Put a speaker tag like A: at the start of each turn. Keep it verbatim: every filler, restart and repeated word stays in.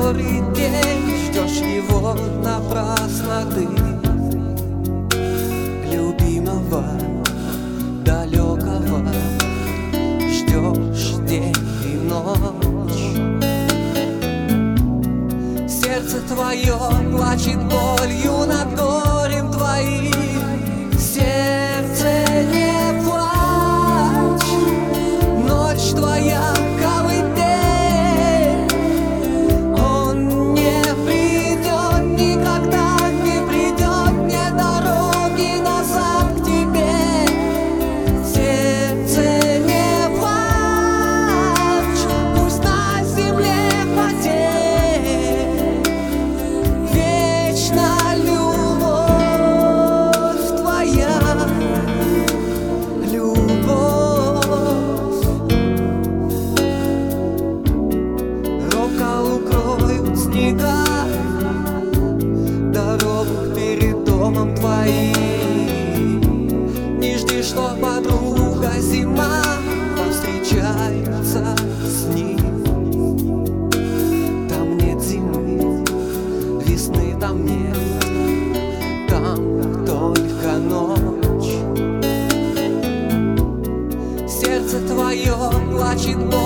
A: который день ждешь его напрасно ты, любимого далекого, ждешь день и ночь. Сердце твое плачет болью над горем твоим. Сердце, не плачь, ночь твоя колыбель. Он не придет, никогда не придет, не дороги назад к тебе. Сердце, не плачь, пусть на земле потерь. Вечна любовь твоя, любовь. Рокол укроют снега дорогу перед домом твоим. Не жди, что подруга зима повстречается с ним. Там нет зимы, весны там нет, там только ночь. Сердце твое плачет боль